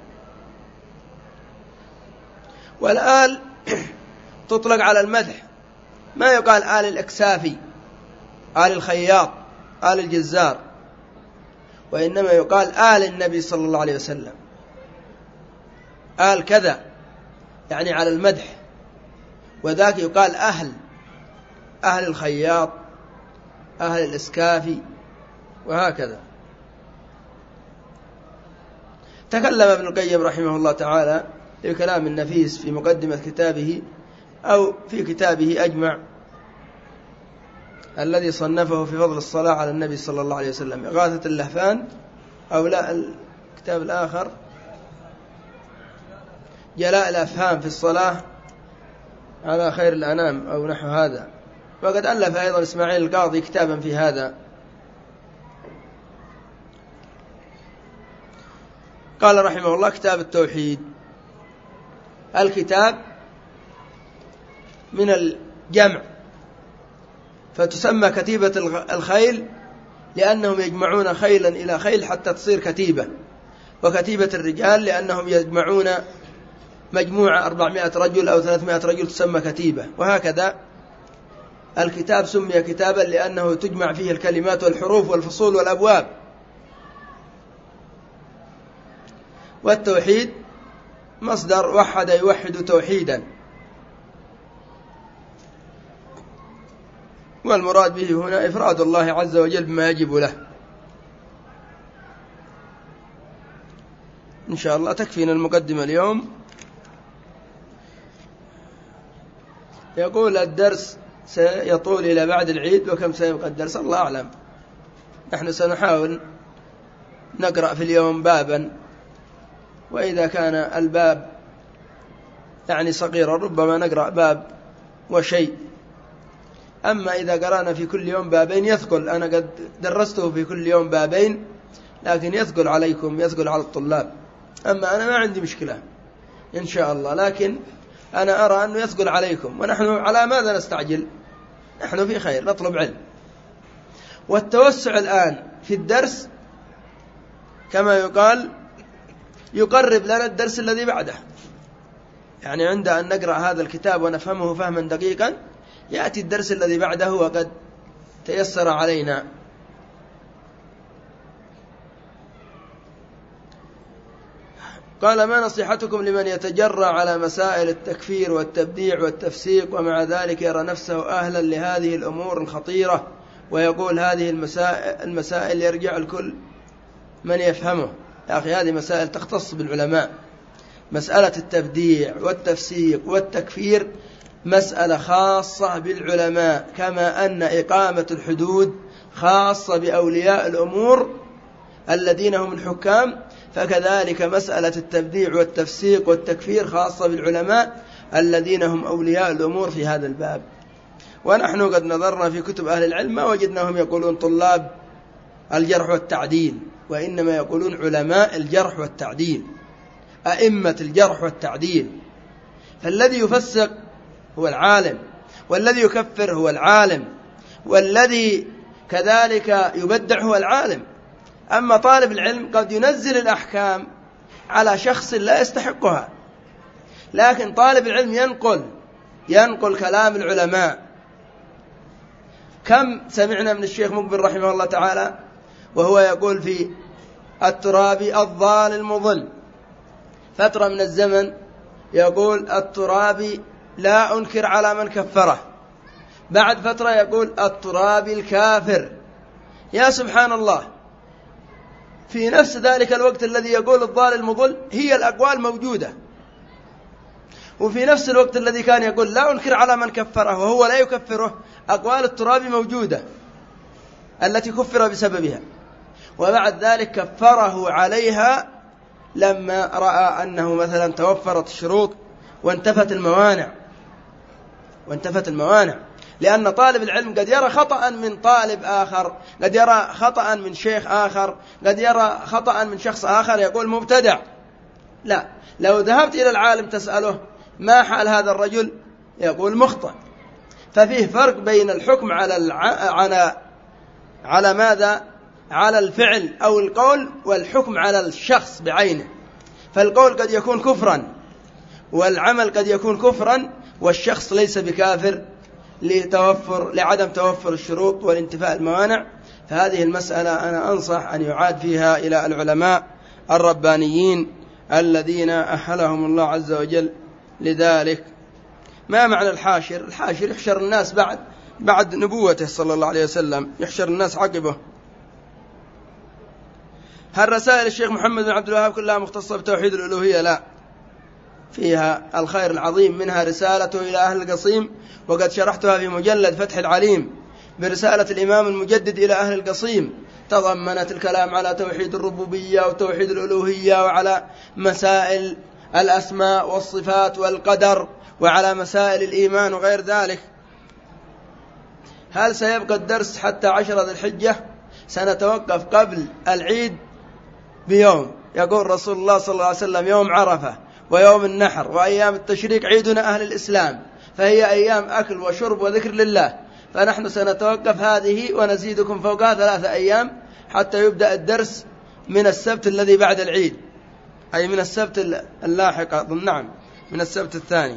والآل تطلق على المدح، ما يقال آل الأكسافي، آل الخياط، آل الجزار، وإنما يقال آل النبي صلى الله عليه وسلم، آل كذا، يعني على المدح. وذاك يقال أهل أهل الخياط، أهل الإسكافي، وهكذا. تكلم ابن القيم رحمه الله تعالى بكلام النفيس في مقدمة كتابه أو في كتابه أجمع الذي صنفه في فضل الصلاة على النبي صلى الله عليه وسلم، إغاثة اللهفان، أو لا الكتاب الآخر جلاء الأفهام في الصلاة على خير الأنام أو نحو هذا. وقد ألف أيضا إسماعيل القاضي كتابا في هذا. قال رحمه الله: كتاب التوحيد. الكتاب من الجمع، فتسمى كتيبة الخيل لأنهم يجمعون خيلا إلى خيل حتى تصير كتيبة، وكتيبة الرجال لأنهم يجمعون مجموعة أربعمائة رجل أو ثلاثمائة رجل تسمى كتيبة. وهكذا الكتاب سمي كتابا لأنه تجمع فيه الكلمات والحروف والفصول والأبواب. والتوحيد مصدر وحد يوحد توحيدا، والمراد به هنا إفراد الله عز وجل بما يجب له. إن شاء الله تكفينا المقدمة اليوم. يقول: الدرس سيطول إلى بعد العيد، وكم سيبقى الدرس الله أعلم. نحن سنحاول نقرأ في اليوم بابا، وإذا كان الباب يعني صغيرا ربما نقرأ باب وشيء. أما إذا قرأنا في كل يوم بابين يثقل، أنا قد درسته في كل يوم بابين، لكن يثقل عليكم، يثقل على الطلاب. أما أنا ما عندي مشكلة إن شاء الله، لكن أنا أرى أنه يثقل عليكم، ونحن على ماذا نستعجل؟ نحن في خير نطلب علم. والتوسع الآن في الدرس كما يقال يقرب لنا الدرس الذي بعده، يعني عند أن نقرأ هذا الكتاب ونفهمه فهما دقيقا يأتي الدرس الذي بعده وقد تيسر علينا. قال: ما نصيحتكم لمن يتجرأ على مسائل التكفير والتبديع والتفسيق ومع ذلك يرى نفسه أهلا لهذه الأمور الخطيرة ويقول هذه المسائل, المسائل يرجع الكل من يفهمه؟ يا أخي هذه مسائل تختص بالعلماء. مسألة التبديع والتفسيق والتكفير مسألة خاصة بالعلماء، كما أن إقامة الحدود خاصة بأولياء الأمور الذين هم الحكام، فكذلك مسألة التبديع والتفسيق والتكفير خاصة بالعلماء الذين هم أولياء الأمور في هذا الباب. ونحن قد نظرنا في كتب أهل العلم ما وجدناهم يقولون طلاب الجرح والتعديل، وإنما يقولون علماء الجرح والتعديل، أئمة الجرح والتعديل. فالذي يفسق هو العالم، والذي يكفر هو العالم، والذي كذلك يبدع هو العالم. أما طالب العلم قد ينزل الأحكام على شخص لا يستحقها، لكن طالب العلم ينقل ينقل كلام العلماء. كم سمعنا من الشيخ مقبل رحمه الله تعالى وهو يقول في الترابي الضال المضل، فترة من الزمن يقول الترابي لا أنكر على من كفره، بعد فترة يقول الترابي الكافر. يا سبحان الله، في نفس ذلك الوقت الذي يقول الضال المضل هي الأقوال موجودة، وفي نفس الوقت الذي كان يقول لا أنكر على من كفره وهو لا يكفره أقوال الترابي موجودة التي كفر بسببها، وبعد ذلك كفره عليها لما رأى أنه مثلا توفرت الشروط وانتفت الموانع وانتفت الموانع لأن طالب العلم قد يرى خطأ من طالب آخر، قد يرى خطأ من شيخ آخر، قد يرى خطأ من شخص آخر يقول مبتدع. لا، لو ذهبت إلى العالم تسأله ما حال هذا الرجل يقول مخطئ. ففيه فرق بين الحكم على الع... على على ماذا؟ على الفعل أو القول، والحكم على الشخص بعينه. فالقول قد يكون كفرا والعمل قد يكون كفرا، والشخص ليس بكافر لتوفر لعدم توفر الشروط والانتفاء الموانع. فهذه المسألة أنا أنصح أن يعاد فيها إلى العلماء الربانيين الذين أحلهم الله عز وجل لذلك. ما معنى الحاشر؟ الحاشر يحشر الناس بعد بعد نبوته صلى الله عليه وسلم، يحشر الناس عقبه. هل رسائل الشيخ محمد بن عبد الوهاب كلها مختصة بتوحيد الألوهية؟ لا، فيها الخير العظيم، منها رسالته إلى أهل القصيم، وقد شرحتها في مجلد فتح العليم برسالة الإمام المجدد إلى أهل القصيم، تضمنت الكلام على توحيد الربوبية وتوحيد الألوهية وعلى مسائل الأسماء والصفات والقدر وعلى مسائل الإيمان وغير ذلك. هل سيبقى الدرس حتى عشرة ذي الحجة؟ سنتوقف قبل العيد بيوم، يقول رسول الله صلى الله عليه وسلم يوم عرفة ويوم النحر وأيام التشريق عيدنا أهل الإسلام، فهي أيام أكل وشرب وذكر لله، فنحن سنتوقف هذه ونزيدكم فوقها ثلاثة أيام حتى يبدأ الدرس من السبت الذي بعد العيد، أي من السبت اللاحق أظن، نعم من السبت الثاني.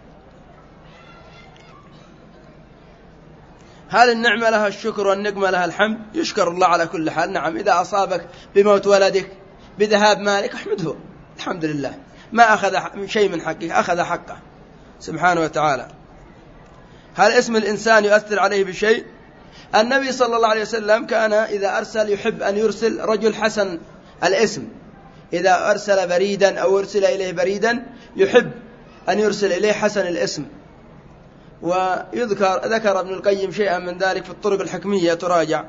هل النعمة لها الشكر والنقمة لها الحمد؟ يشكر الله على كل حال. نعم، إذا أصابك بموت ولدك بذهاب مالك احمده، الحمد لله، ما أخذ شيء من حقه، أخذ حقه سبحانه وتعالى. هل اسم الإنسان يؤثر عليه بشيء؟ النبي صلى الله عليه وسلم كان إذا أرسل يحب أن يرسل رجل حسن الاسم، إذا أرسل بريدا أو أرسل إليه بريدا يحب أن يرسل إليه حسن الاسم. ويذكر ذكر ابن القيم شيئا من ذلك في الطرق الحكمية تراجع.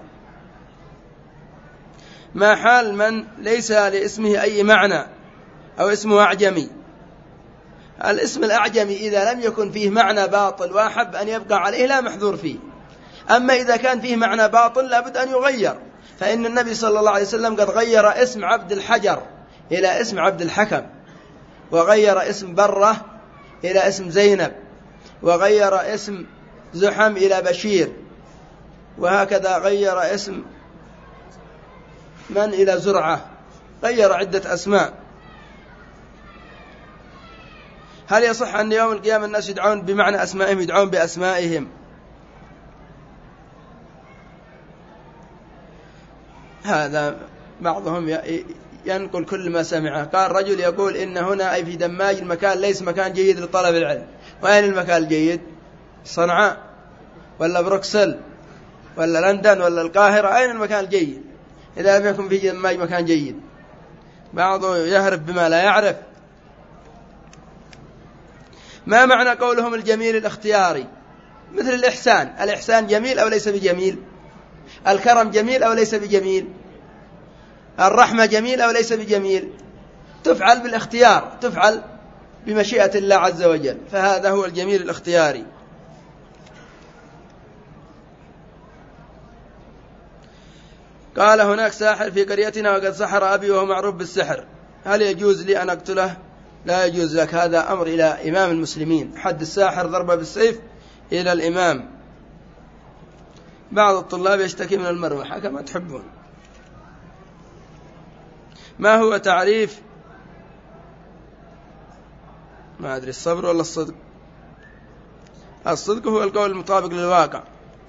ما حال من ليس لاسمه أي معنى أو اسمه أعجمي؟ الاسم الأعجمي إذا لم يكن فيه معنى باطل وأحب أن يبقى عليه لا محذور فيه، أما إذا كان فيه معنى باطل لابد أن يغير، فإن النبي صلى الله عليه وسلم قد غير اسم عبد الحجر إلى اسم عبد الحكم، وغير اسم برة إلى اسم زينب، وغير اسم زحم إلى بشير، وهكذا غير اسم من إلى زرعة، غير عدة أسماء. هل يصح أن يوم القيامة الناس يدعون بمعنى أسمائهم، يدعون بأسمائهم؟ هذا بعضهم ينقل كل ما سمعه. قال رجل يقول إن هنا أي في دماج المكان ليس مكان جيد لطلب العلم. وأين المكان الجيد؟ صنعاء ولا بروكسل ولا لندن ولا القاهرة؟ أين المكان الجيد إذا لم يكن في دماج مكان جيد؟ بعضه يهرب بما لا يعرف. ما معنى قولهم الجميل الاختياري؟ مثل الإحسان، الإحسان جميل أو ليس بجميل؟ الكرم جميل أو ليس بجميل؟ الرحمة جميل أو ليس بجميل؟ تفعل بالاختيار، تفعل بمشيئة الله عز وجل، فهذا هو الجميل الاختياري. قال هناك ساحر في قريتنا وقد سحر أبي وهو معروف بالسحر، هل يجوز لي أن أقتله؟ لا يجوز لك، هذا أمر إلى إمام المسلمين، حد الساحر ضربة بالسيف إلى الإمام. بعض الطلاب يشتكي من المروحة كما تحبون. ما هو تعريف، ما أدري، الصبر ولا الصدق؟ الصدق هو القول المطابق للواقع.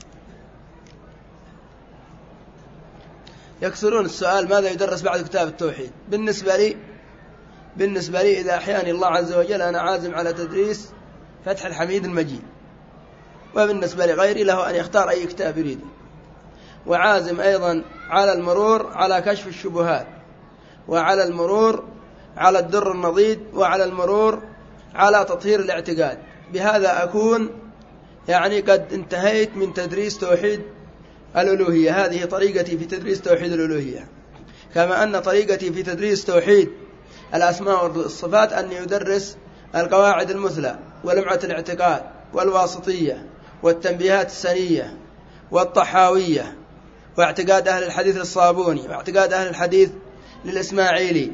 يكثرون السؤال ماذا يدرس بعد كتاب التوحيد؟ بالنسبة لي بالنسبة لي إذا أحياني الله عز وجل أنا عازم على تدريس فتح الحميد المجيد، وبالنسبة لغيري له أن يختار أي كتاب يريده، وعازم أيضا على المرور على كشف الشبهات، وعلى المرور على الدر النضيد، وعلى المرور على تطهير الاعتقاد. بهذا أكون يعني قد انتهيت من تدريس توحيد الألوهية. هذه طريقتي في تدريس توحيد الألوهية، كما أن طريقتي في تدريس توحيد الأسماء والصفات أن يدرس القواعد المثلى ولمعة الاعتقاد والواسطية والتنبيهات السنية والطحاوية واعتقاد أهل الحديث للصابوني واعتقاد أهل الحديث للإسماعيلي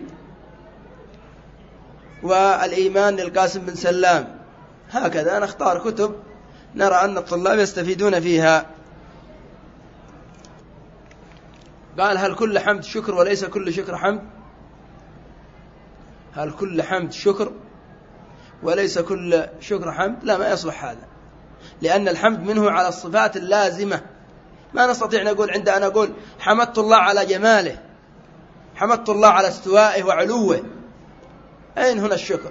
والإيمان للقاسم بن سلام. هكذا نختار كتب نرى أن الطلاب يستفيدون فيها. قال هل كل حمد شكر وليس كل شكر حمد؟ هل كل حمد شكر وليس كل شكر حمد؟ لا، ما يصلح هذا، لأن الحمد منه على الصفات اللازمة. ما نستطيع نقول عند أنا أقول حمدت الله على جماله، حمدت الله على استوائه وعلوه، أين هنا الشكر؟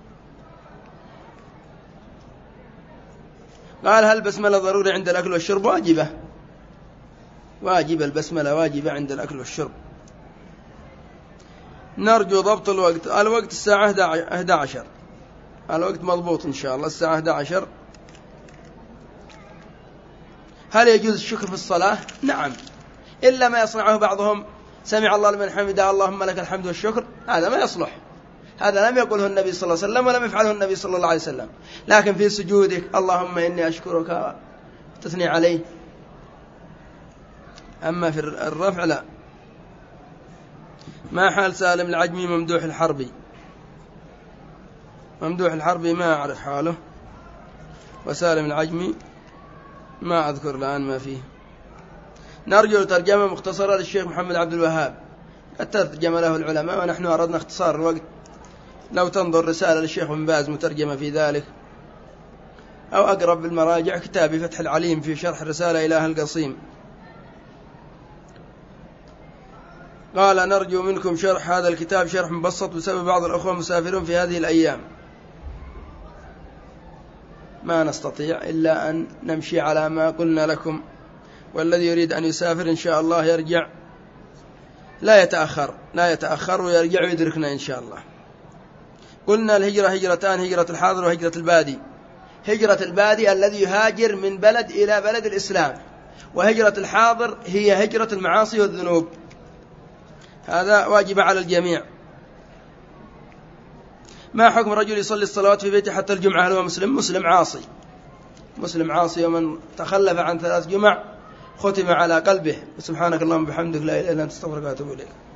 قال هل البسملة ضروري عند الأكل والشرب؟ واجبة، واجبة البسملة، واجبة عند الأكل والشرب. نرجو ضبط الوقت. الوقت الساعة أحد عشر، الوقت مضبوط إن شاء الله، الساعة أحد عشر. هل يجوز الشكر في الصلاة؟ نعم، إلا ما يصنعه بعضهم، سمع الله لمن حمده اللهم لك الحمد والشكر، هذا ما يصلح، هذا لم يقله النبي صلى الله عليه وسلم ولم يفعله النبي صلى الله عليه وسلم. لكن في سجودك اللهم إني أشكرك تثني عليه، أما في الرفع لا. ما حال سالم العجمي ممدوح الحربي؟ ممدوح الحربي ما أعرف حاله، وسالم العجمي ما أذكر الآن ما فيه. نرجو ترجمة مختصرة للشيخ محمد عبد الوهاب، قد ترجم له العلماء ونحن أردنا اختصار الوقت. لو تنظر رسالة للشيخ بن باز مترجمة في ذلك، أو أقرب بالمراجع كتابي فتح العليم في شرح رسالة إله القصيم. قال نرجو منكم شرح هذا الكتاب شرح مبسط بسبب بعض الأخوة مسافرون في هذه الأيام، ما نستطيع إلا أن نمشي على ما قلنا لكم، والذي يريد أن يسافر إن شاء الله يرجع، لا يتأخر لا يتأخر ويرجع ويدركنا إن شاء الله. قلنا الهجرة هجرتان، هجرة الحاضر وهجرة البادي. هجرة البادي الذي يهاجر من بلد إلى بلد الإسلام، وهجرة الحاضر هي هجرة المعاصي والذنوب، هذا واجب على الجميع. ما حكم رجل يصلي الصلوات في بيته حتى الجمعة؟ هل هو مسلم؟ مسلم عاصي، مسلم عاصي، ومن تخلف عن ثلاث جمع ختم على قلبه. سبحانك اللهم وبحمدك لا إله إلا أنت استغفرك وأتوب إليك.